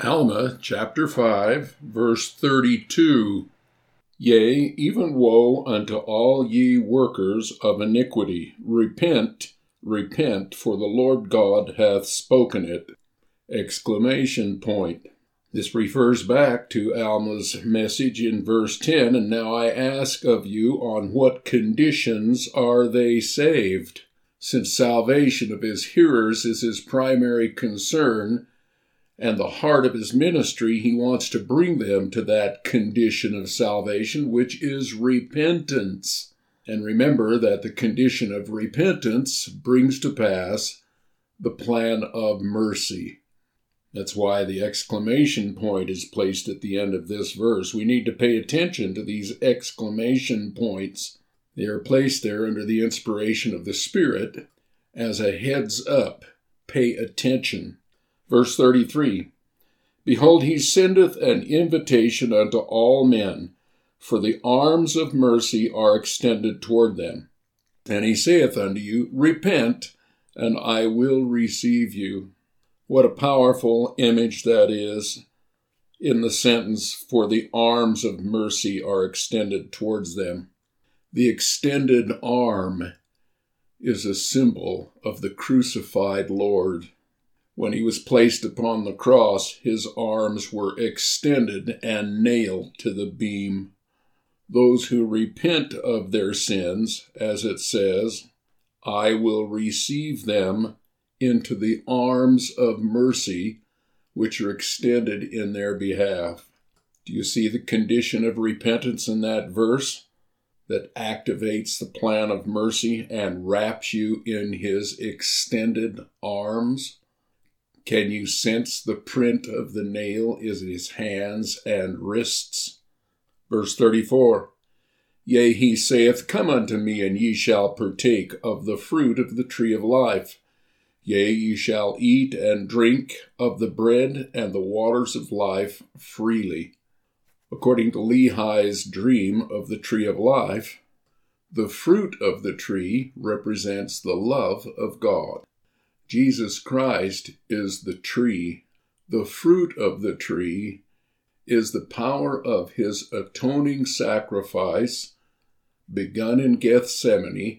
Alma chapter 5, verse 32. Yea, even woe unto all ye workers of iniquity. Repent, repent, for the Lord God hath spoken it. Exclamation point. This refers back to Alma's message in verse 10, and now I ask of you, on what conditions are they saved? Since salvation of his hearers is his primary concern, and the heart of his ministry, he wants to bring them to that condition of salvation, which is repentance. And remember that the condition of repentance brings to pass the plan of mercy. That's why the exclamation point is placed at the end of this verse. We need to pay attention to these exclamation points. They are placed there under the inspiration of the Spirit as a heads up. Pay attention. Verse 33, Behold, he sendeth an invitation unto all men, for the arms of mercy are extended toward them. And he saith unto you, Repent, and I will receive you. What a powerful image that is in the sentence, for the arms of mercy are extended towards them. The extended arm is a symbol of the crucified Lord. When he was placed upon the cross, his arms were extended and nailed to the beam. Those who repent of their sins, as it says, I will receive them into the arms of mercy, which are extended in their behalf. Do you see the condition of repentance in that verse that activates the plan of mercy and wraps you in his extended arms? Can you sense the print of the nail in his hands and wrists? Verse 34, Yea, he saith, Come unto me, and ye shall partake of the fruit of the tree of life. Yea, ye shall eat and drink of the bread and the waters of life freely. According to Lehi's dream of the tree of life, the fruit of the tree represents the love of God. Jesus Christ is the tree. The fruit of the tree is the power of his atoning sacrifice, begun in Gethsemane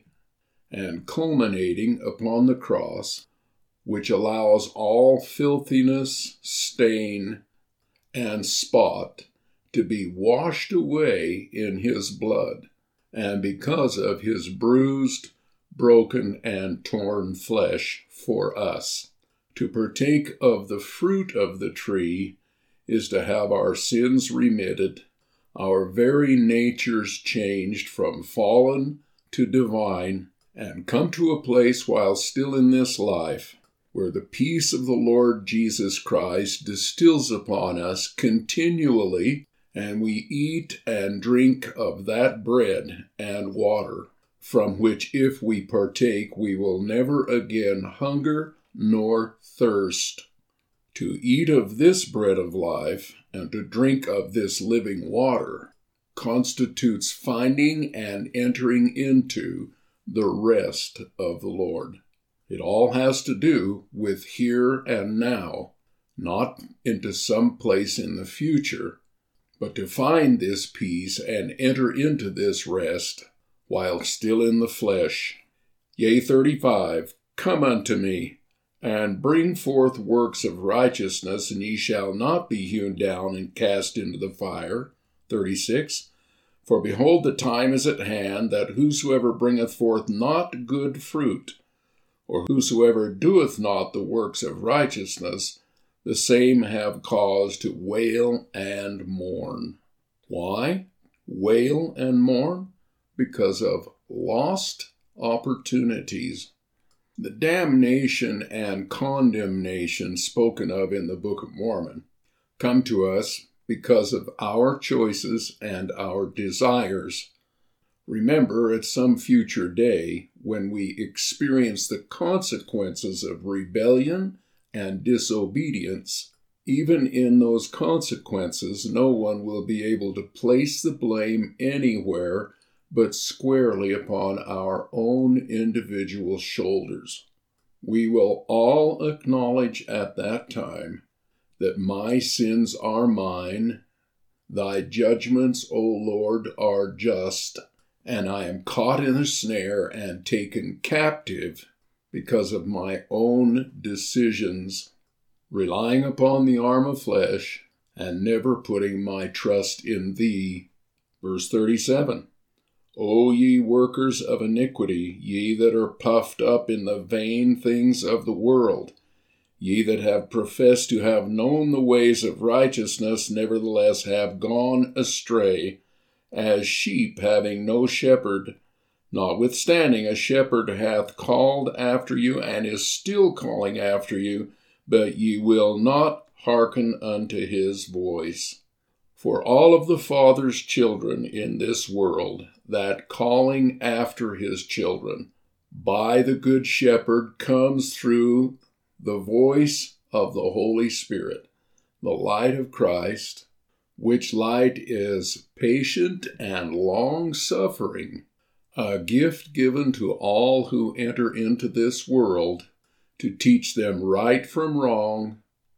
and culminating upon the cross, which allows all filthiness, stain, and spot to be washed away in his blood, and because of his bruised, broken, and torn flesh for us. To partake of the fruit of the tree is to have our sins remitted, our very natures changed from fallen to divine, and come to a place while still in this life where the peace of the Lord Jesus Christ distills upon us continually, and we eat and drink of that bread and water, from which if we partake, we will never again hunger nor thirst. To eat of this bread of life and to drink of this living water constitutes finding and entering into the rest of the Lord. It all has to do with here and now, not into some place in the future, but to find this peace and enter into this rest while still in the flesh. Yea, 35, Come unto me, and bring forth works of righteousness, and ye shall not be hewn down and cast into the fire. 36, For behold, the time is at hand, that whosoever bringeth forth not good fruit, or whosoever doeth not the works of righteousness, the same have cause to wail and mourn. Why wail and mourn? Because of lost opportunities. The damnation and condemnation spoken of in the Book of Mormon come to us because of our choices and our desires. Remember, at some future day, when we experience the consequences of rebellion and disobedience, even in those consequences, no one will be able to place the blame anywhere but squarely upon our own individual shoulders. We will all acknowledge at that time that my sins are mine. Thy judgments, O Lord, are just, and I am caught in a snare and taken captive because of my own decisions, relying upon the arm of flesh and never putting my trust in thee. Verse 37, O ye workers of iniquity, ye that are puffed up in the vain things of the world, ye that have professed to have known the ways of righteousness, nevertheless have gone astray, as sheep having no shepherd. Notwithstanding, a shepherd hath called after you, and is still calling after you, but ye will not hearken unto his voice. For all of the Father's children in this world, that calling after his children by the Good Shepherd comes through the voice of the Holy Spirit, the light of Christ, which light is patient and long-suffering, a gift given to all who enter into this world to teach them right from wrong,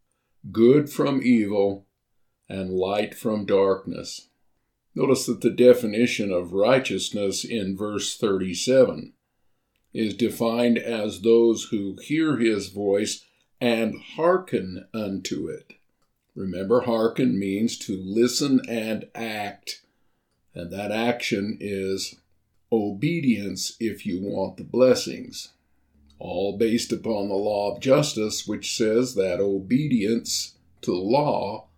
good from evil, and light from darkness. Notice that the definition of righteousness in verse 37 is defined as those who hear his voice and hearken unto it. Remember, hearken means to listen and act, and that action is obedience if you want the blessings. All based upon the law of justice, which says that obedience to law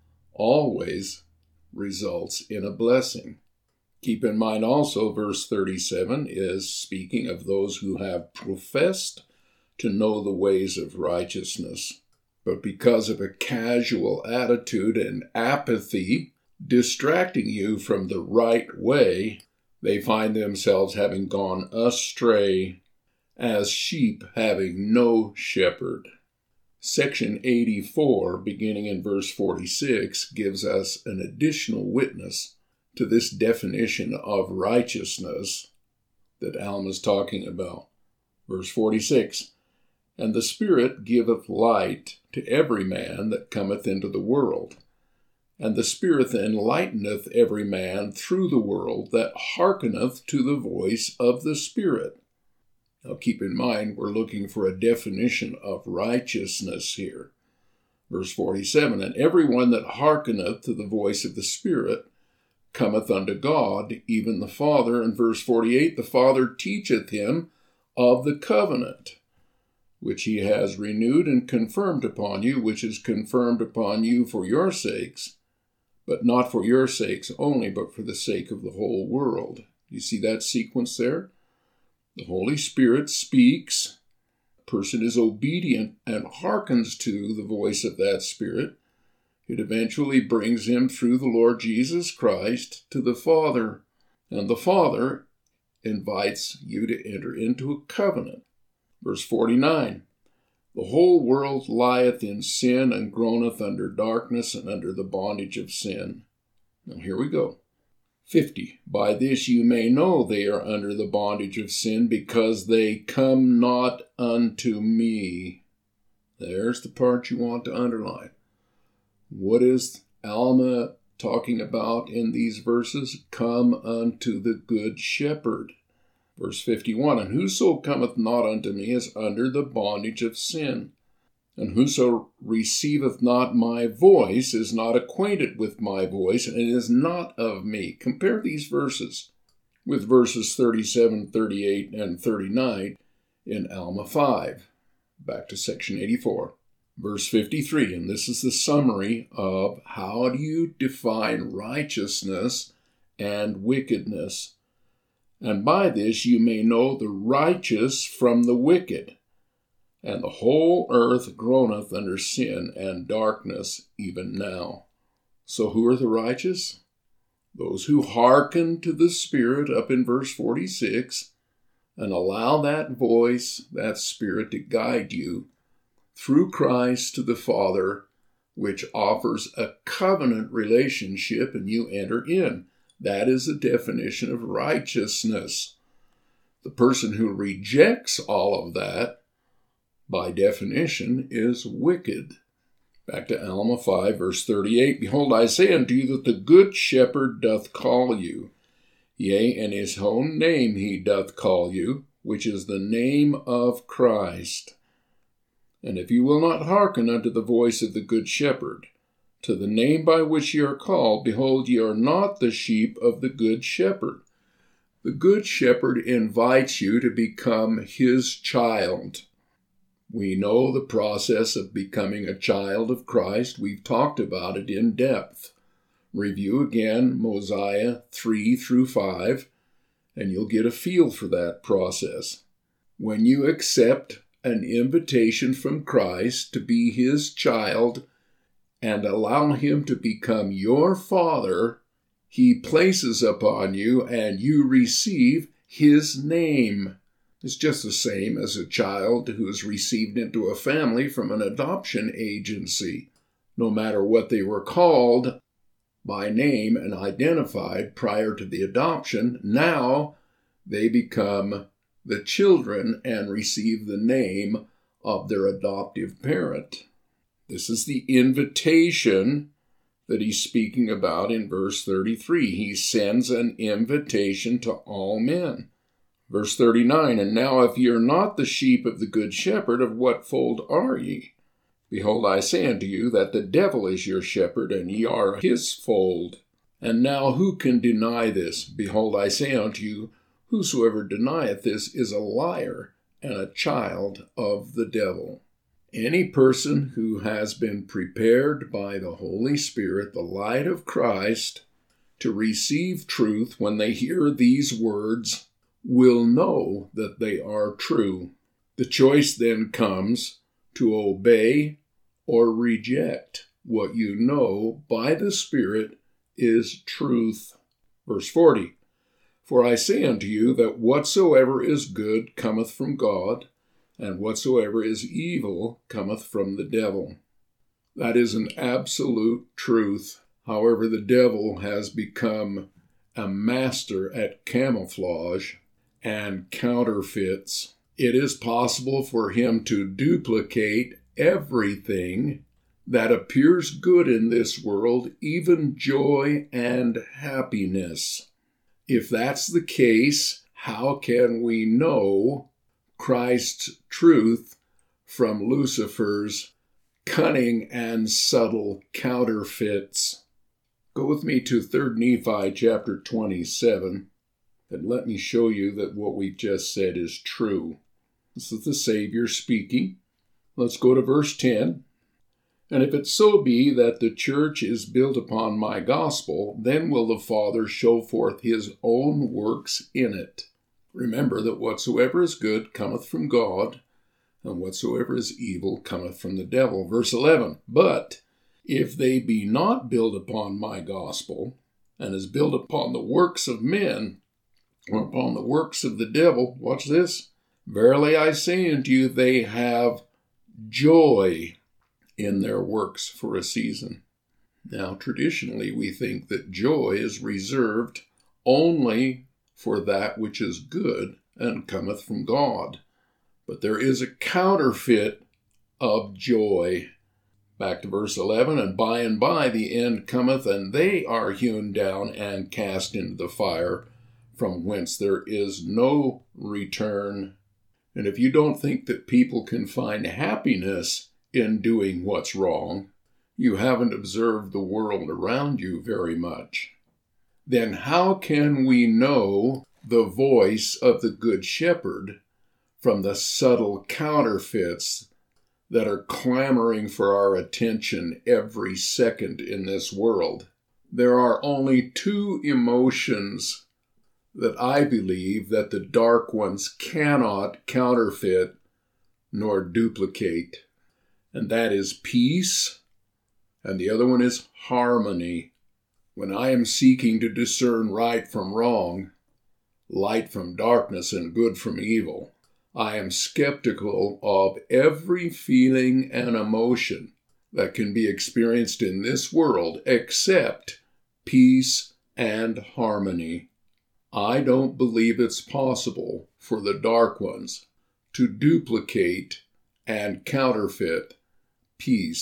always results in a blessing. Keep in mind also, verse 37 is speaking of those who have professed to know the ways of righteousness, but because of a casual attitude and apathy distracting you from the right way, they find themselves having gone astray, as sheep having no shepherd. Section 84, beginning in verse 46, gives us an additional witness to this definition of righteousness that Alma's talking about. Verse 46, And the Spirit giveth light to every man that cometh into the world, and the Spirit enlighteneth every man through the world that hearkeneth to the voice of the Spirit. Now keep in mind, we're looking for a definition of righteousness here. Verse 47, And every one that hearkeneth to the voice of the Spirit cometh unto God, even the Father. And verse 48, The Father teacheth him of the covenant, which he has renewed and confirmed upon you, which is confirmed upon you for your sakes, but not for your sakes only, but for the sake of the whole world. You see that sequence there? The Holy Spirit speaks, a person is obedient and hearkens to the voice of that Spirit. It eventually brings him through the Lord Jesus Christ to the Father, and the Father invites you to enter into a covenant. Verse 49, The whole world lieth in sin and groaneth under darkness and under the bondage of sin. Now here we go. 50, By this you may know they are under the bondage of sin, because they come not unto me. There's the part you want to underline. What is Alma talking about in these verses? Come unto the Good Shepherd. Verse 51, And whoso cometh not unto me is under the bondage of sin. And whoso receiveth not my voice is not acquainted with my voice, and is not of me. Compare these verses with verses 37, 38, and 39 in Alma 5. Back to section 84. Verse 53, and this is the summary of how do you define righteousness and wickedness. And by this you may know the righteous from the wicked. And the whole earth groaneth under sin and darkness even now. So who are the righteous? Those who hearken to the Spirit up in verse 46 and allow that voice, that Spirit to guide you through Christ to the Father, which offers a covenant relationship and you enter in. That is the definition of righteousness. The person who rejects all of that, by definition, is wicked. Back to Alma 5, verse 38. Behold, I say unto you that the good shepherd doth call you. Yea, and his own name he doth call you, which is the name of Christ. And if you will not hearken unto the voice of the good shepherd, to the name by which ye are called, behold, ye are not the sheep of the good shepherd. The good shepherd invites you to become his child. We know the process of becoming a child of Christ. We've talked about it in depth. Review again Mosiah 3 through 5, and you'll get a feel for that process. When you accept an invitation from Christ to be his child and allow him to become your father, he places upon you and you receive his name. It's just the same as a child who is received into a family from an adoption agency. No matter what they were called by name and identified prior to the adoption, now they become the children and receive the name of their adoptive parent. This is the invitation that he's speaking about in verse 33. He sends an invitation to all men. Verse 39, and now if ye are not the sheep of the good shepherd, of what fold are ye? Behold, I say unto you that the devil is your shepherd, and ye are his fold. And now who can deny this? Behold, I say unto you, whosoever denieth this is a liar, and a child of the devil. Any person who has been prepared by the Holy Spirit, the light of Christ, to receive truth when they hear these words, will know that they are true. The choice then comes to obey or reject what you know by the Spirit is truth. Verse 40, for I say unto you that whatsoever is good cometh from God, and whatsoever is evil cometh from the devil. That is an absolute truth. However, the devil has become a master at camouflage and counterfeits. It is possible for him to duplicate everything that appears good in this world, even joy and happiness. If that's the case, how can we know Christ's truth from Lucifer's cunning and subtle counterfeits? Go with me to 3 Nephi chapter 27. And let me show you that what we've just said is true. This is the Savior speaking. Let's go to verse 10. And if it so be that the church is built upon my gospel, then will the Father show forth his own works in it. Remember that whatsoever is good cometh from God, and whatsoever is evil cometh from the devil. Verse 11, but if they be not built upon my gospel, and is built upon the works of men, or upon the works of the devil, watch this, verily I say unto you, they have joy in their works for a season. Now, traditionally, we think that joy is reserved only for that which is good and cometh from God. But there is a counterfeit of joy. Back to verse 11, and by the end cometh, and they are hewn down and cast into the fire, from whence there is no return. And if you don't think that people can find happiness in doing what's wrong, you haven't observed the world around you very much. Then how can we know the voice of the Good Shepherd from the subtle counterfeits that are clamoring for our attention every second in this world? There are only two emotions that I believe that the dark ones cannot counterfeit nor duplicate. And that is peace, and the other one is harmony. When I am seeking to discern right from wrong, light from darkness, and good from evil, I am skeptical of every feeling and emotion that can be experienced in this world except peace and harmony. I don't believe it's possible for the dark ones to duplicate and counterfeit peace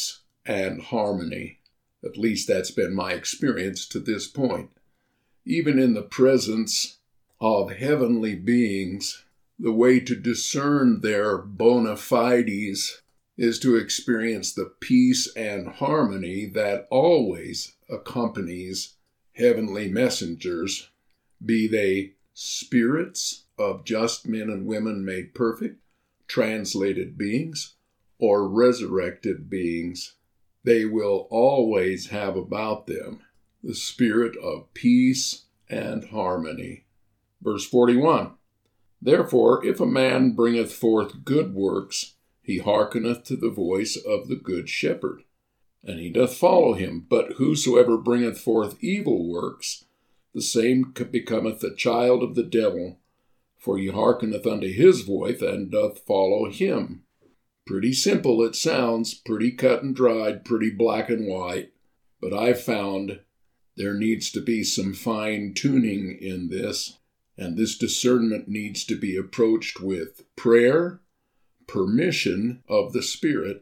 and harmony. At least that's been my experience to this point. Even in the presence of heavenly beings, the way to discern their bona fides is to experience the peace and harmony that always accompanies heavenly messengers, be they spirits of just men and women made perfect, translated beings, or resurrected beings. They will always have about them the spirit of peace and harmony. Verse 41, Therefore, if a man bringeth forth good works, he hearkeneth to the voice of the good shepherd, and he doth follow him. But whosoever bringeth forth evil works, the same becometh a child of the devil, for he hearkeneth unto his voice, and doth follow him. Pretty simple it sounds, pretty cut and dried, pretty black and white, but I've found there needs to be some fine-tuning in this, and this discernment needs to be approached with prayer, permission of the Spirit,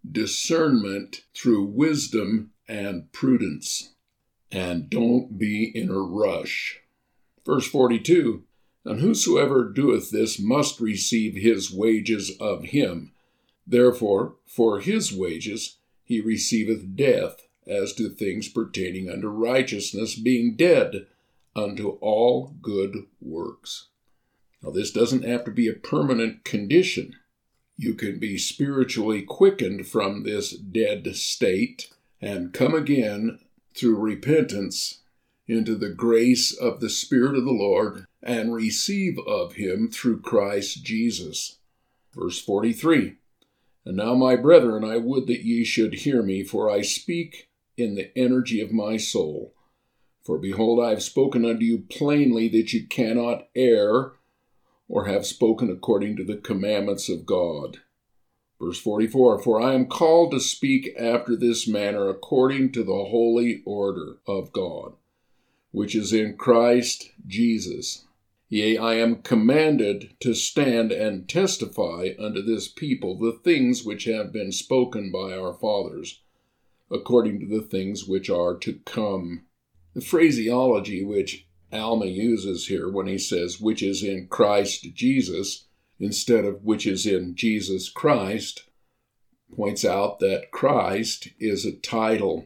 discernment through wisdom and prudence. And don't be in a rush. Verse 42, And whosoever doeth this must receive his wages of him. Therefore, for his wages he receiveth death, as to things pertaining unto righteousness, being dead unto all good works. Now, this doesn't have to be a permanent condition. You can be spiritually quickened from this dead state and come again through repentance into the grace of the Spirit of the Lord and receive of him through Christ Jesus. Verse 43, And now, my brethren, I would that ye should hear me, for I speak in the energy of my soul. For behold, I have spoken unto you plainly that you cannot err, or have spoken according to the commandments of God. Verse 44, For I am called to speak after this manner according to the holy order of God, which is in Christ Jesus. Yea, I am commanded to stand and testify unto this people the things which have been spoken by our fathers, according to the things which are to come. The phraseology which Alma uses here when he says, which is in Christ Jesus, instead of which is in Jesus Christ, points out that Christ is a title,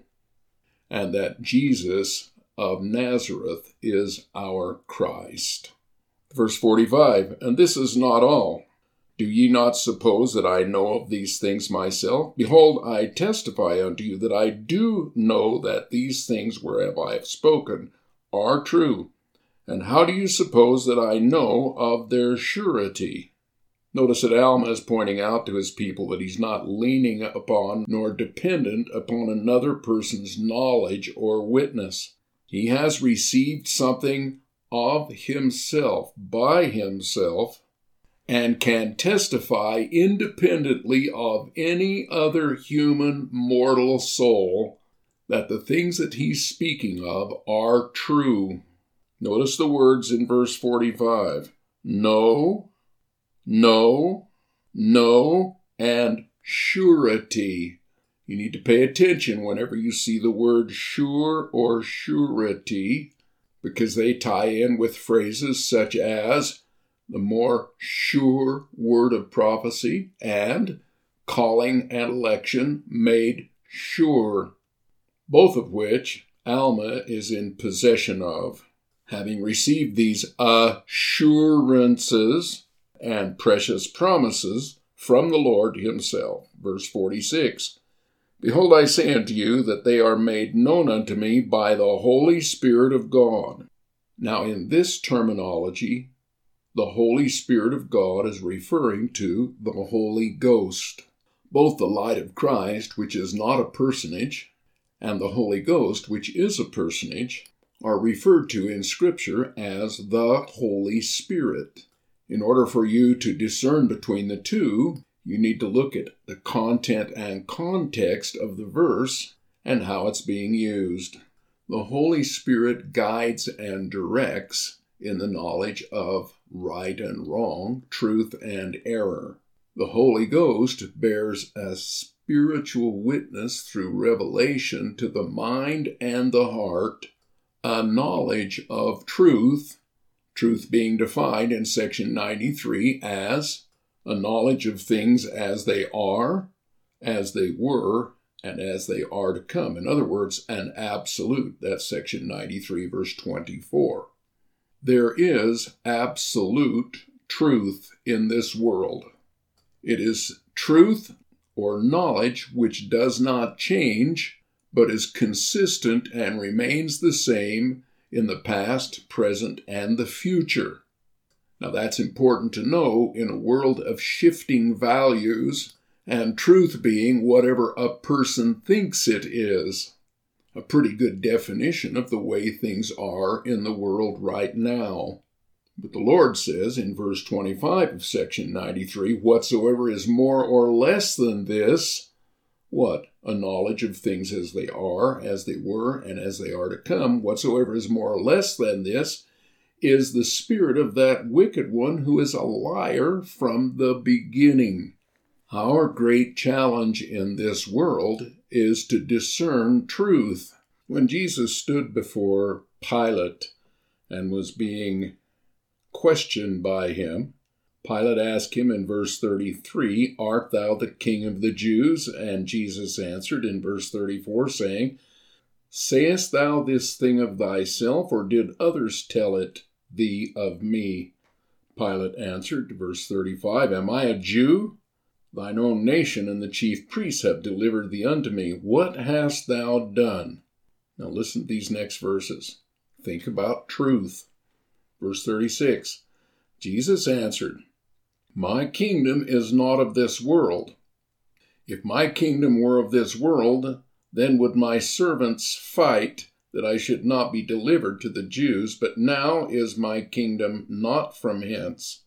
and that Jesus of Nazareth is our Christ. Verse 45, And this is not all. Do ye not suppose that I know of these things myself? Behold, I testify unto you that I do know that these things whereof I have spoken are true. And how do you suppose that I know of their surety? Notice that Alma is pointing out to his people that he's not leaning upon nor dependent upon another person's knowledge or witness. He has received something of himself by himself and can testify independently of any other human mortal soul that the things that he's speaking of are true. Notice the words in verse 45. No, no, no, and surety. You need to pay attention whenever you see the word sure or surety, because they tie in with phrases such as the more sure word of prophecy and calling and election made sure, both of which Alma is in possession of, having received these assurances and precious promises from the Lord himself. Verse 46, Behold, I say unto you that they are made known unto me by the Holy Spirit of God. Now, in this terminology, the Holy Spirit of God is referring to the Holy Ghost. Both the light of Christ, which is not a personage, and the Holy Ghost, which is a personage, are referred to in Scripture as the Holy Spirit. In order for you to discern between the two, you need to look at the content and context of the verse and how it's being used. The Holy Spirit guides and directs in the knowledge of right and wrong, truth and error. The Holy Ghost bears a spiritual witness through revelation to the mind and the heart, a knowledge of truth, truth being defined in section 93 as a knowledge of things as they are, as they were, and as they are to come. In other words, an absolute. That's section 93, verse 24. There is absolute truth in this world. It is truth or knowledge which does not change, but is consistent and remains the same in the past, present, and the future. Now that's important to know in a world of shifting values, and truth being whatever a person thinks it is. A pretty good definition of the way things are in the world right now. But the Lord says in verse 25 of section 93, whatsoever is more or less than this, what? A knowledge of things as they are, as they were, and as they are to come. Whatsoever is more or less than this is the spirit of that wicked one who is a liar from the beginning. Our great challenge in this world is to discern truth. When Jesus stood before Pilate and was being questioned by him, Pilate asked him in verse 33, art thou the king of the Jews? And Jesus answered in verse 34, saying, sayest thou this thing of thyself, or did others tell it thee of me? Pilate answered, verse 35, am I a Jew? Thine own nation and the chief priests have delivered thee unto me. What hast thou done? Now listen to these next verses. Think about truth. Verse 36, Jesus answered, my kingdom is not of this world. If my kingdom were of this world, then would my servants fight that I should not be delivered to the Jews, but now is my kingdom not from hence.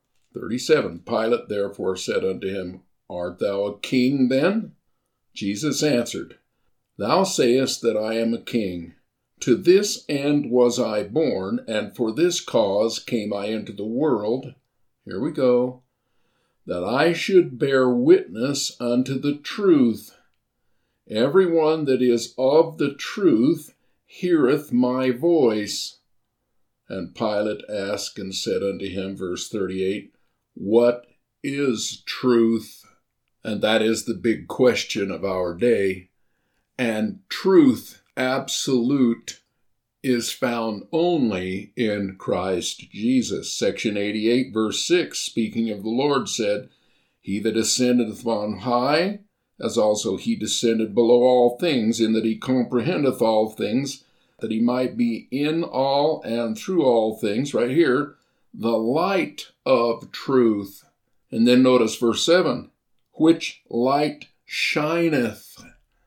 37, Pilate therefore said unto him, art thou a king then? Jesus answered, thou sayest that I am a king. To this end was I born, and for this cause came I into the world. Here we go. That I should bear witness unto the truth. Every one that is of the truth heareth my voice. And Pilate asked and said unto him, verse 38, what is truth? And that is the big question of our day. And truth, absolute, is found only in Christ Jesus. Section 88, verse 6, speaking of the Lord, said, he that ascendeth on high, as also he descended below all things, in that he comprehendeth all things, that he might be in all and through all things, right here, the light of truth. And then notice verse 7, which light shineth.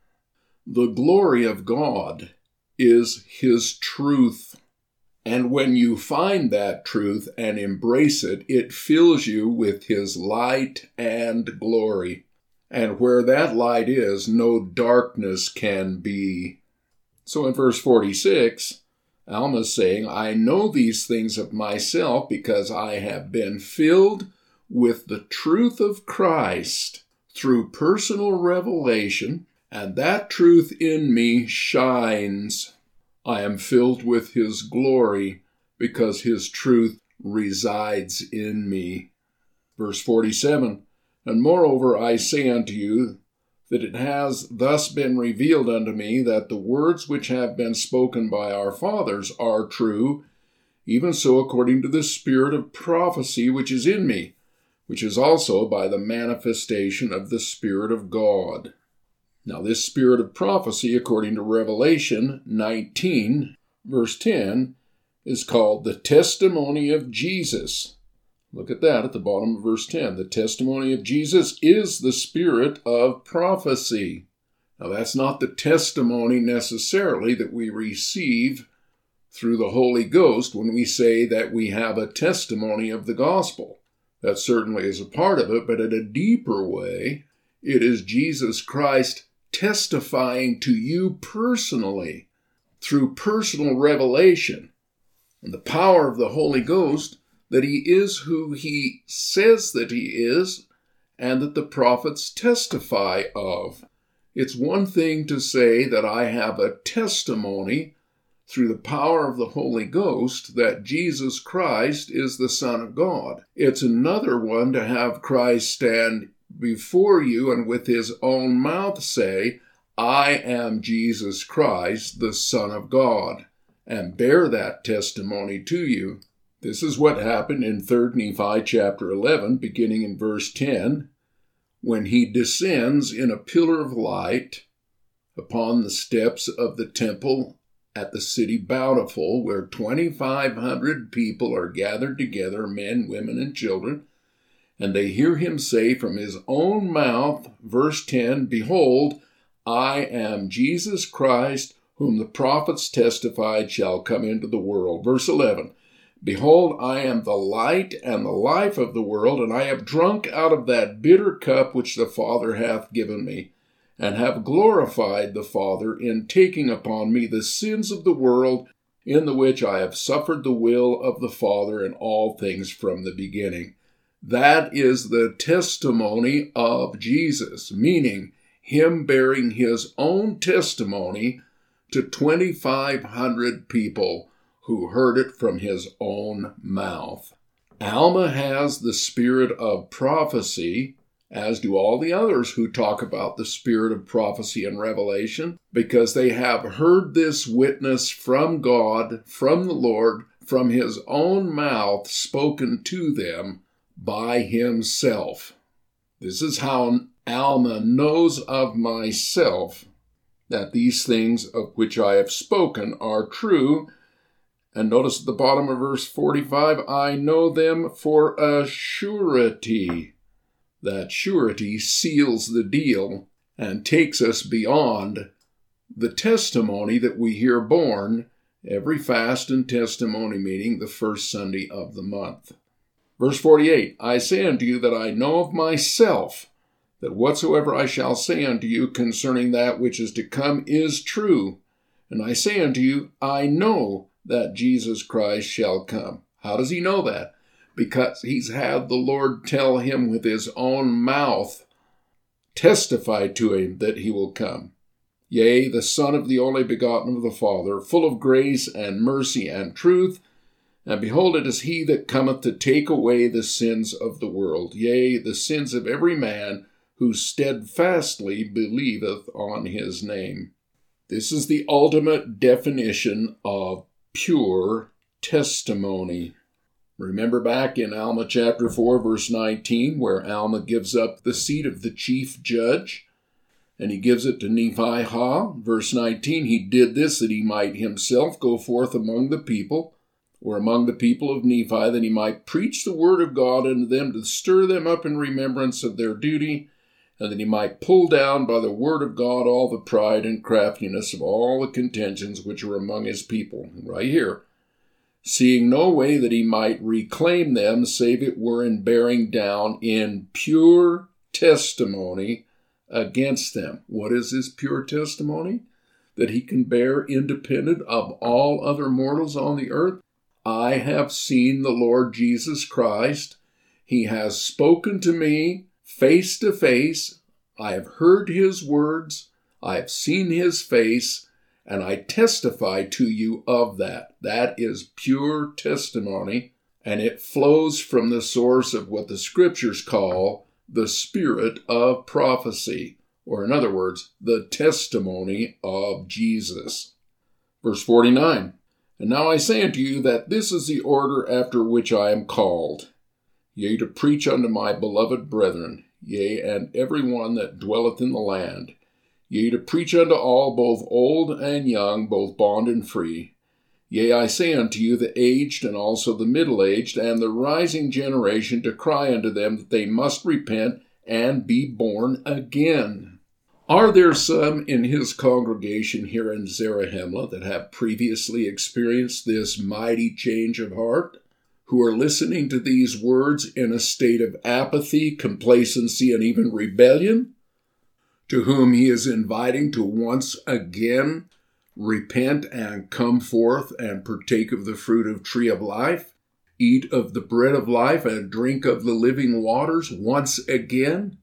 The glory of God is his truth. And when you find that truth and embrace it, it fills you with his light and glory. And where that light is, no darkness can be. So in verse 46, Alma's saying, I know these things of myself because I have been filled with the truth of Christ through personal revelation, and that truth in me shines. I am filled with his glory because his truth resides in me. Verse 47, and moreover I say unto you, that it has thus been revealed unto me that the words which have been spoken by our fathers are true, even so according to the spirit of prophecy which is in me, which is also by the manifestation of the Spirit of God. Now this spirit of prophecy, according to Revelation 19, verse 10, is called the testimony of Jesus. Look at that at the bottom of verse 10. The testimony of Jesus is the spirit of prophecy. Now that's not the testimony necessarily that we receive through the Holy Ghost when we say that we have a testimony of the gospel. That certainly is a part of it, but in a deeper way, it is Jesus Christ testifying to you personally through personal revelation and the power of the Holy Ghost that he is who he says that he is and that the prophets testify of. It's one thing to say that I have a testimony through the power of the Holy Ghost that Jesus Christ is the Son of God. It's another one to have Christ stand before you and with his own mouth say, I am Jesus Christ, the Son of God, and bear that testimony to you. This is what happened in 3 Nephi chapter 11, beginning in verse 10, when he descends in a pillar of light upon the steps of the temple at the city Bountiful, where 2,500 people are gathered together, men, women, and children, and they hear him say from his own mouth, verse 10, Behold, I am Jesus Christ, whom the prophets testified shall come into the world. Verse 11, Behold, I am the light and the life of the world, and I have drunk out of that bitter cup which the Father hath given me, and have glorified the Father in taking upon me the sins of the world, in the which I have suffered the will of the Father in all things from the beginning. That is the testimony of Jesus, meaning him bearing his own testimony to 2,500 people who heard it from his own mouth. Alma has the spirit of prophecy, as do all the others who talk about the spirit of prophecy and revelation, because they have heard this witness from God, from the Lord, from his own mouth spoken to them by himself. This is how Alma knows of myself that these things of which I have spoken are true. And notice at the bottom of verse 45, I know them for a surety. That surety seals the deal and takes us beyond the testimony that we hear born every fast and testimony meeting the first Sunday of the month. Verse 48, I say unto you that I know of myself, that whatsoever I shall say unto you concerning that which is to come is true. And I say unto you, I know that Jesus Christ shall come. How does he know that? Because he's had the Lord tell him with his own mouth, testify to him that he will come. Yea, the Son of the only begotten of the Father, full of grace and mercy and truth. And behold, it is he that cometh to take away the sins of the world, yea, the sins of every man who steadfastly believeth on his name. This is the ultimate definition of pure testimony. Remember back in Alma chapter 4, verse 19, where Alma gives up the seat of the chief judge, and he gives it to Nephi. Verse 19, he did this that he might himself go forth among the people, or among the people of Nephi, that he might preach the word of God unto them to stir them up in remembrance of their duty, and that he might pull down by the word of God all the pride and craftiness of all the contentions which are among his people. Right here. Seeing no way that he might reclaim them, save it were in bearing down in pure testimony against them. What is this pure testimony? That he can bear independent of all other mortals on the earth. I have seen the Lord Jesus Christ. He has spoken to me face to face. I have heard his words. I have seen his face, and I testify to you of that. That is pure testimony, and it flows from the source of what the scriptures call the spirit of prophecy, or in other words, the testimony of Jesus. Verse 49, And now I say unto you that this is the order after which I am called, yea, to preach unto my beloved brethren, yea, and every one that dwelleth in the land, yea, to preach unto all, both old and young, both bond and free. Yea, I say unto you, the aged and also the middle-aged, and the rising generation, to cry unto them that they must repent and be born again. Are there some in his congregation here in Zarahemla that have previously experienced this mighty change of heart, who are listening to these words in a state of apathy, complacency, and even rebellion, to whom he is inviting to once again repent and come forth and partake of the fruit of tree of life? eat of the bread of life and drink of the living waters once again?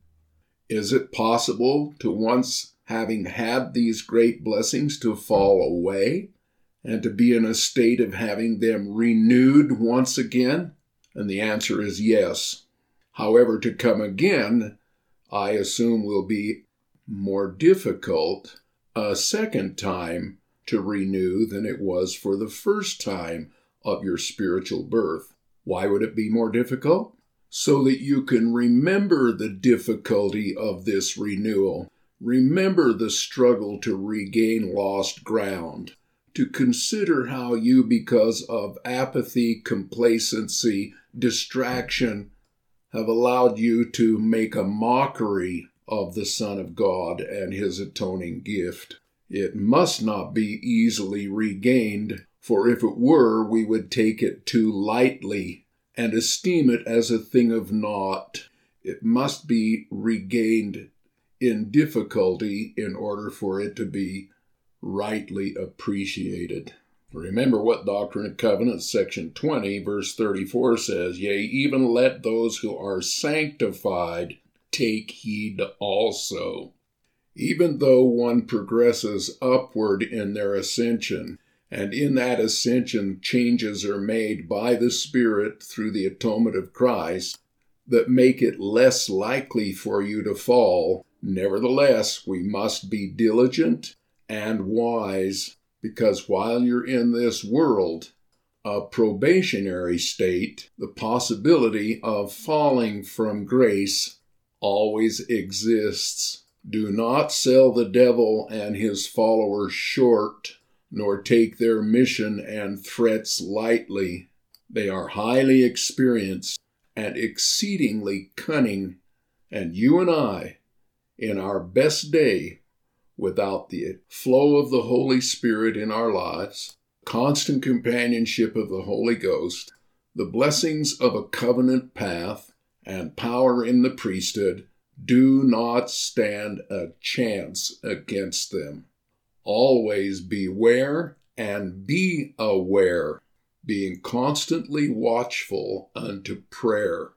Is it possible to once having had these great blessings to fall away and to be in a state of having them renewed once again? And the answer is yes. However, to come again, I assume will be more difficult a second time to renew than it was for the first time of your spiritual birth. Why would it be more difficult? So that you can remember the difficulty of this renewal. Remember the struggle to regain lost ground. To consider how you, because of apathy, complacency, distraction, have allowed you to make a mockery of the Son of God and his atoning gift. It must not be easily regained, for if it were, we would take it too lightly and esteem it as a thing of naught. It must be regained in difficulty in order for it to be rightly appreciated. Remember what Doctrine and Covenants, section 20, verse 34 says, "Yea, even let those who are sanctified take heed also." Even though one progresses upward in their ascension, and in that ascension changes are made by the Spirit through the atonement of Christ that make it less likely for you to fall, nevertheless, we must be diligent and wise, because while you're in this world, a probationary state, the possibility of falling from grace always exists. Do not sell the devil and his followers short, nor take their mission and threats lightly. They are highly experienced and exceedingly cunning, and you and I, in our best day, without the flow of the Holy Spirit in our lives, constant companionship of the Holy Ghost, the blessings of a covenant path, and power in the priesthood, do not stand a chance against them. Always beware and be aware, being constantly watchful unto prayer.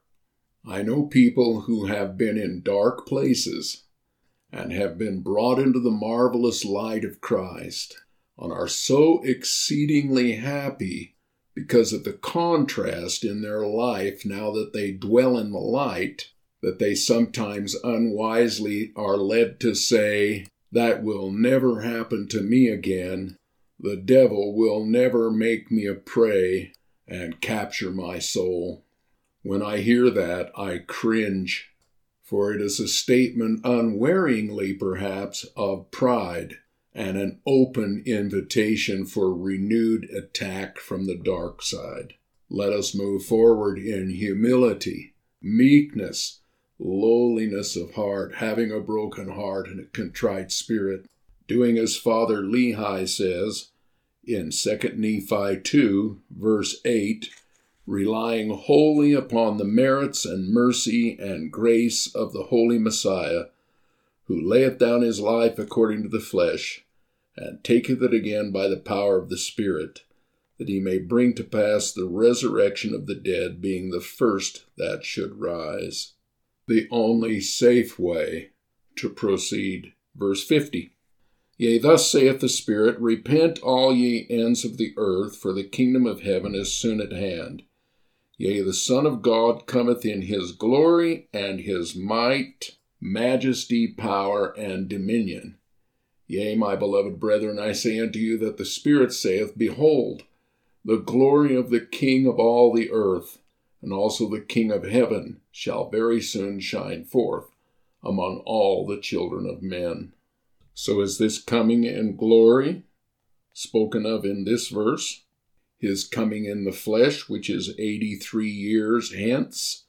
I know people who have been in dark places and have been brought into the marvelous light of Christ and are so exceedingly happy because of the contrast in their life now that they dwell in the light, that they sometimes unwisely are led to say, "That will never happen to me again. The devil will never make me a prey and capture my soul." When I hear that, I cringe, for it is a statement unwaringly, perhaps, of pride and an open invitation for renewed attack from the dark side. Let us move forward in humility, meekness, lowliness of heart, having a broken heart and a contrite spirit, doing as Father Lehi says in 2 Nephi 2, verse 8, relying wholly upon the merits and mercy and grace of the Holy Messiah, who layeth down his life according to the flesh, and taketh it again by the power of the Spirit, that he may bring to pass the resurrection of the dead, being the first that should rise. The only safe way to proceed. Verse 50. Yea, thus saith the Spirit, Repent all ye ends of the earth, for the kingdom of heaven is soon at hand. Yea, the Son of God cometh in his glory and his might, majesty, power, and dominion. Yea, my beloved brethren, I say unto you that the Spirit saith, Behold, the glory of the King of all the earth, and also the King of heaven, shall very soon shine forth among all the children of men. So is this coming in glory spoken of in this verse? His coming in the flesh, which is 83 years hence?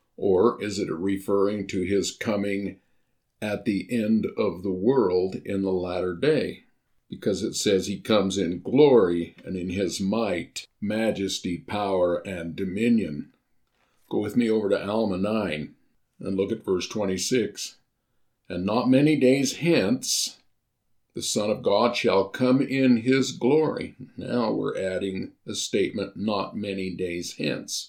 Or is it referring to his coming at the end of the world in the latter day? Because it says he comes in glory and in his might, majesty, power, and dominion. Go with me over to Alma 9 and look at verse 26. And not many days hence, The Son of God shall come in his glory. Now we're adding a statement, not many days hence.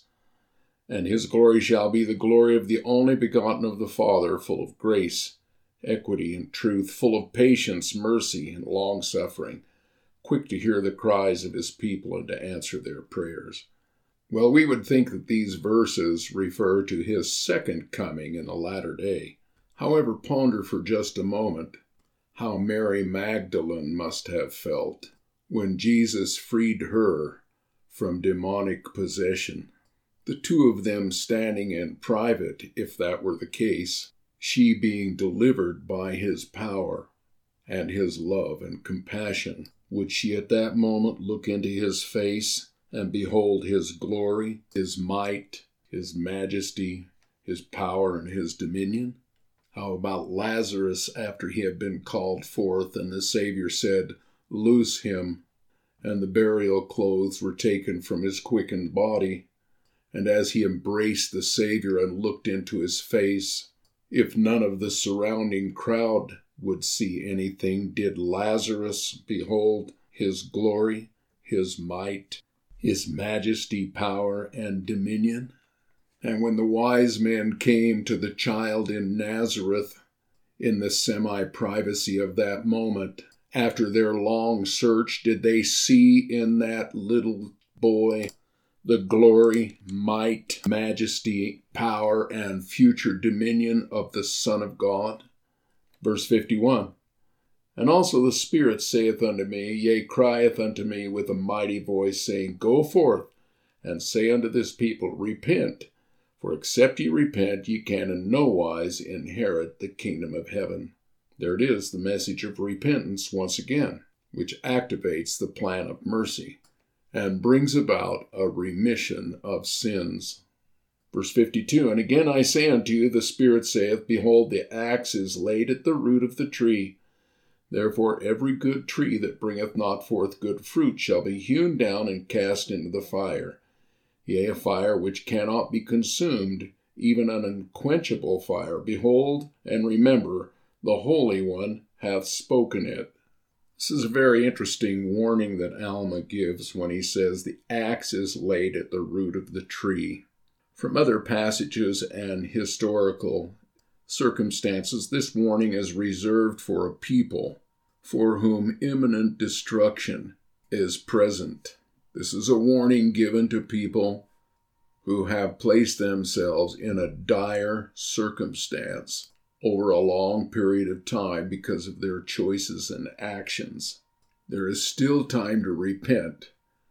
And his glory shall be the glory of the only begotten of the Father, full of grace, equity, and truth, full of patience, mercy, and long-suffering, quick to hear the cries of his people and to answer their prayers. Well, we would think that these verses refer to his second coming in the latter day. However, ponder for just a moment how Mary Magdalene must have felt when Jesus freed her from demonic possession. The two of them standing in private, if that were the case, she being delivered by his power and his love and compassion. Would she at that moment look into his face and behold his glory, his might, his majesty, his power, and his dominion? How about Lazarus after he had been called forth and the Savior said, "Loose him," and the burial clothes were taken from his quickened body? And as he embraced the Savior and looked into his face, if none of the surrounding crowd would see anything, did Lazarus behold his glory, his might, his majesty, power, and dominion? And when the wise men came to the child in Nazareth, in the semi-privacy of that moment, after their long search, did they see in that little boy the glory, might, majesty, power, and future dominion of the Son of God? Verse 51, "And also the Spirit saith unto me, yea, crieth unto me with a mighty voice, saying, Go forth, and say unto this people, Repent, for except ye repent, ye can in no wise inherit the kingdom of heaven." There it is, the message of repentance once again, which activates the plan of mercy and brings about a remission of sins. Verse 52, "And again I say unto you, the Spirit saith, Behold, the axe is laid at the root of the tree. Therefore every good tree that bringeth not forth good fruit shall be hewn down and cast into the fire. Yea, a fire which cannot be consumed, even an unquenchable fire. Behold, and remember, the Holy One hath spoken it." This is a very interesting warning that Alma gives when he says the axe is laid at the root of the tree. From other passages and historical circumstances, this warning is reserved for a people for whom imminent destruction is present. This is a warning given to people who have placed themselves in a dire circumstance over a long period of time because of their choices and actions. There is still time to repent,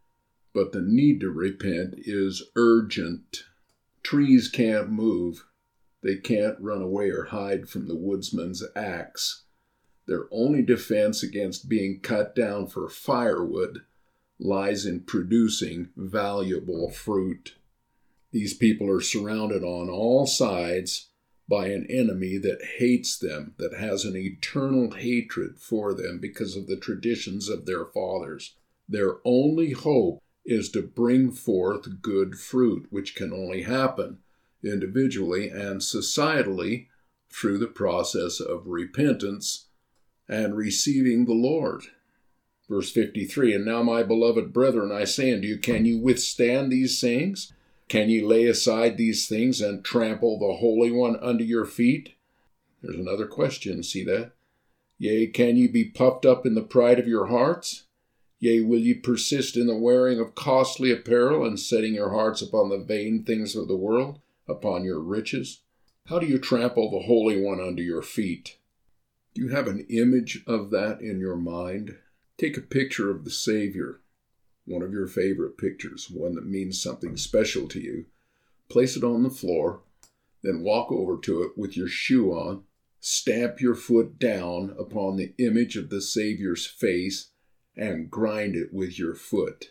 but the need to repent is urgent. Trees can't move. They can't run away or hide from the woodsman's axe. Their only defense against being cut down for firewood lies in producing valuable fruit. These people are surrounded on all sides by an enemy that hates them, that has an eternal hatred for them because of the traditions of their fathers. Their only hope is to bring forth good fruit, which can only happen individually and societally through the process of repentance and receiving the Lord. Verse 53, "And now, my beloved brethren, I say unto you, can you withstand these things? Can ye lay aside these things and trample the Holy One under your feet?" There's another question, see that? "Yea, can ye be puffed up in the pride of your hearts? Yea, will ye persist in the wearing of costly apparel and setting your hearts upon the vain things of the world, upon your riches? How do you trample the Holy One under your feet?" Do you have an image of that in your mind? Take a picture of the Savior, one of your favorite pictures, one that means something special to you. Place it on the floor, then walk over to it with your shoe on, stamp your foot down upon the image of the Savior's face, and grind it with your foot.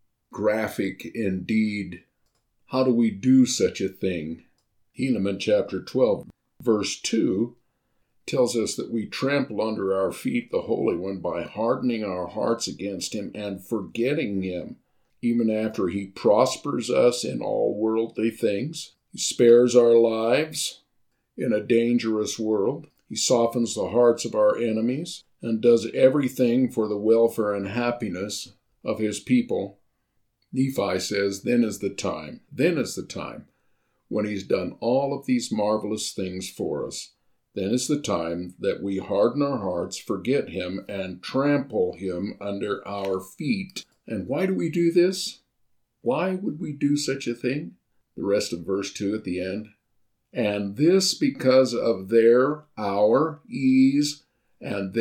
Graphic indeed. How do we do such a thing? Helaman chapter 12, verse 2 tells us that we trample under our feet the Holy One by hardening our hearts against him and forgetting him, even after he prospers us in all worldly things. He spares our lives in a dangerous world. He softens the hearts of our enemies. and does everything for the welfare and happiness of his people, Nephi says, then is the time when he's done all of these marvelous things for us. Then is the time that we harden our hearts, forget him, and trample him under our feet. And why do we do this? Why would we do such a thing? The rest of verse 2 at the end. And this because of our ease, and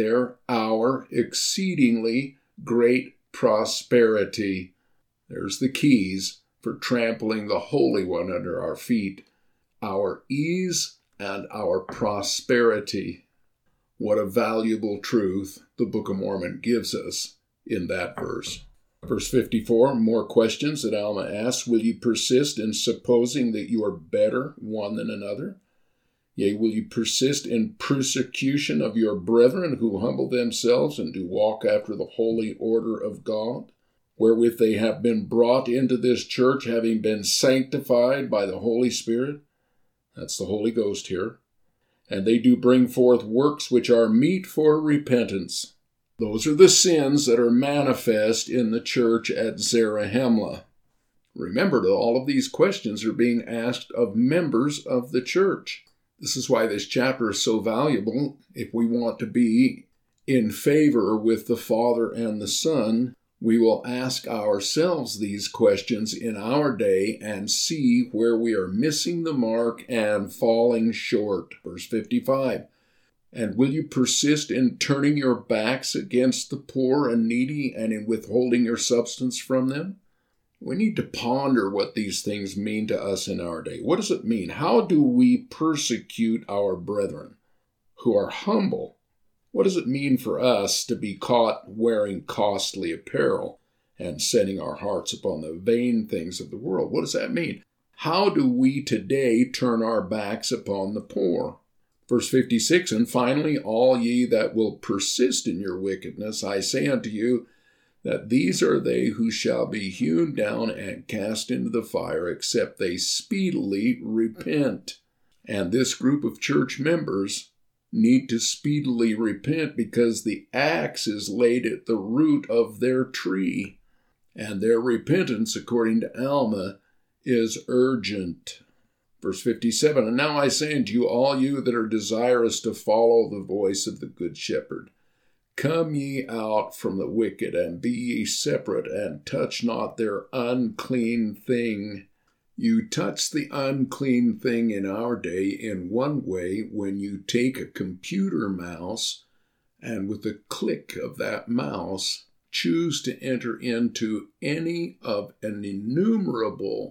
our exceedingly great prosperity. There's the keys for trampling the Holy One under our feet. Our ease and our prosperity. What a valuable truth the Book of Mormon gives us in that verse. Verse 54, more questions that Alma asks. Will you persist in supposing that you are better one than another? Yea, will you persist in persecution of your brethren who humble themselves and do walk after the holy order of God, wherewith they have been brought into this church, having been sanctified by the Holy Spirit? That's the Holy Ghost here. And they do bring forth works which are meet for repentance. Those are the sins that are manifest in the church at Zarahemla. Remember that all of these questions are being asked of members of the church. This is why this chapter is so valuable. If we want to be in favor with the Father and the Son, we will ask ourselves these questions in our day and see where we are missing the mark and falling short. Verse 55. And will you persist in turning your backs against the poor and needy and in withholding your substance from them? We need to ponder what these things mean to us in our day. What does it mean? How do we persecute our brethren who are humble? What does it mean for us to be caught wearing costly apparel and setting our hearts upon the vain things of the world? What does that mean? How do we today turn our backs upon the poor? Verse 56, and finally, all ye that will persist in your wickedness, I say unto you, that these are they who shall be hewn down and cast into the fire, except they speedily repent. And this group of church members need to speedily repent because the axe is laid at the root of their tree, and their repentance, according to Alma, is urgent. Verse 57, and now I say unto you, all you that are desirous to follow the voice of the Good Shepherd, come ye out from the wicked, and be ye separate, and touch not their unclean thing. You touch the unclean thing in our day in one way when you take a computer mouse, and with the click of that mouse, choose to enter into any of an innumerable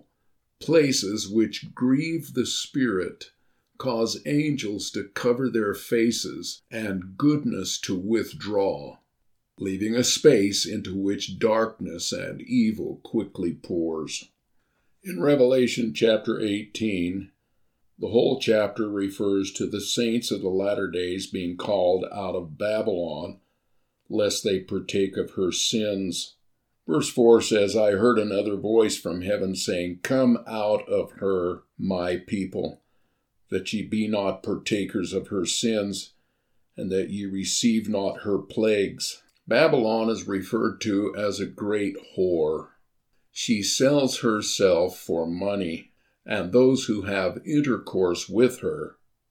places which grieve the Spirit, cause angels to cover their faces, and goodness to withdraw, leaving a space into which darkness and evil quickly pours. In Revelation chapter 18, the whole chapter refers to the saints of the latter days being called out of Babylon, lest they partake of her sins. Verse 4 says, I heard another voice from heaven saying, Come out of her, my people, that ye be not partakers of her sins, and that ye receive not her plagues. Babylon is referred to as a great whore. She sells herself for money, and those who have intercourse with her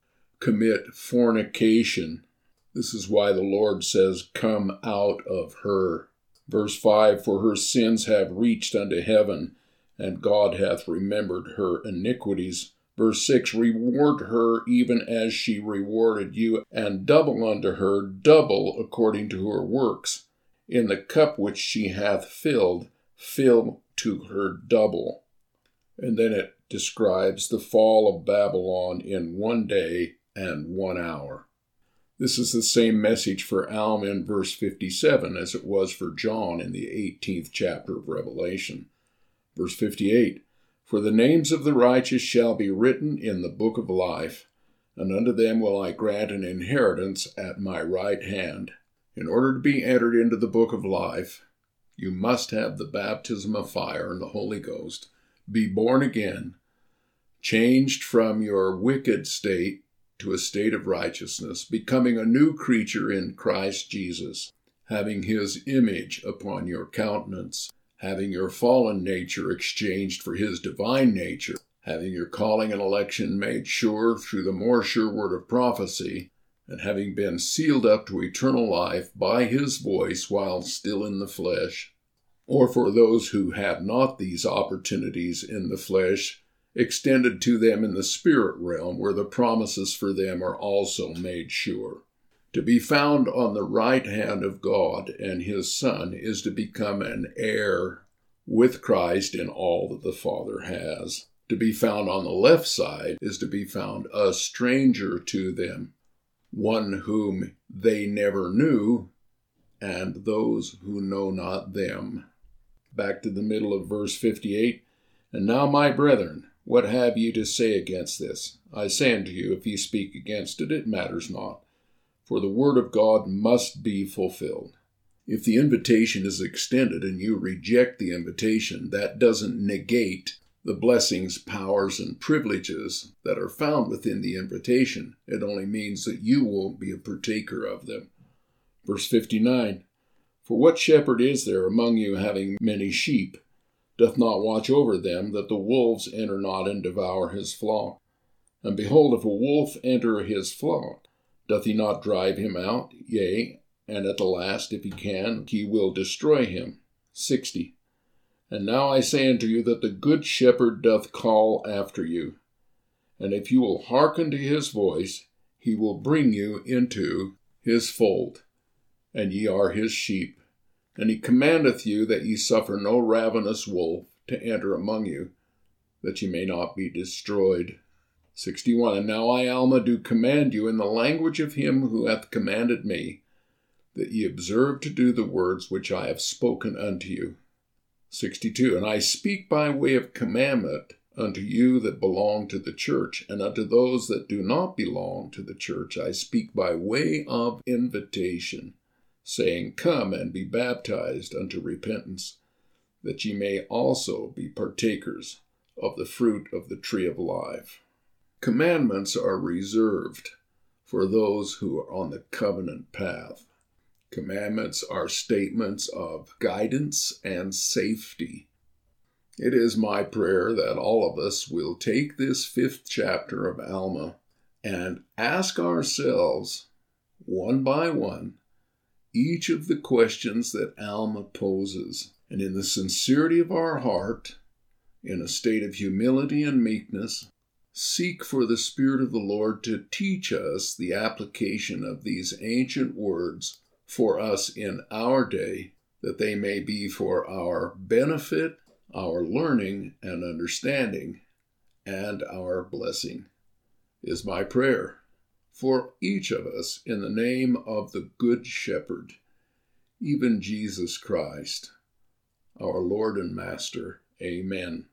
commit fornication. This is why the Lord says, Come out of her. Verse 5, For her sins have reached unto heaven, and God hath remembered her iniquities. Verse 6, Reward her even as she rewarded you, and double unto her, double according to her works. In the cup which she hath filled, fill to her double. And then it describes the fall of Babylon in 1 day and 1 hour. This is the same message for Alma in verse 57 as it was for John in the 18th chapter of Revelation. Verse 58, For the names of the righteous shall be written in the book of life, and unto them will I grant an inheritance at my right hand. In order to be entered into the book of life, you must have the baptism of fire and the Holy Ghost, be born again, changed from your wicked state to a state of righteousness, becoming a new creature in Christ Jesus, having his image upon your countenance, having your fallen nature exchanged for his divine nature, having your calling and election made sure through the more sure word of prophecy, and having been sealed up to eternal life by his voice while still in the flesh, or for those who had not these opportunities in the flesh, extended to them in the spirit realm, where the promises for them are also made sure. To be found on the right hand of God and his Son is to become an heir with Christ in all that the Father has. To be found on the left side is to be found a stranger to them, one whom they never knew, and those who know not them. Back to the middle of verse 58. And now, my brethren, what have ye to say against this? I say unto you, if ye speak against it, it matters not. For the word of God must be fulfilled. If the invitation is extended and you reject the invitation, that doesn't negate the blessings, powers, and privileges that are found within the invitation. It only means that you won't be a partaker of them. Verse 59, For what shepherd is there among you having many sheep, doth not watch over them, that the wolves enter not and devour his flock? And behold, if a wolf enter his flock, doth he not drive him out? Yea, and at the last, if he can, he will destroy him. 60. And now I say unto you that the good shepherd doth call after you. And if you will hearken to his voice, he will bring you into his fold, and ye are his sheep. And he commandeth you that ye suffer no ravenous wolf to enter among you, that ye may not be destroyed. 61. And now I, Alma, do command you in the language of him who hath commanded me, that ye observe to do the words which I have spoken unto you. 62. And I speak by way of commandment unto you that belong to the church, and unto those that do not belong to the church I speak by way of invitation, saying, Come and be baptized unto repentance, that ye may also be partakers of the fruit of the tree of life. Commandments are reserved for those who are on the covenant path. Commandments are statements of guidance and safety. It is my prayer that all of us will take this 5th chapter of Alma and ask ourselves, one by one, each of the questions that Alma poses, and in the sincerity of our heart, in a state of humility and meekness, seek for the Spirit of the Lord to teach us the application of these ancient words for us in our day, that they may be for our benefit, our learning and understanding, and our blessing, is my prayer for each of us in the name of the Good Shepherd, even Jesus Christ, our Lord and Master. Amen.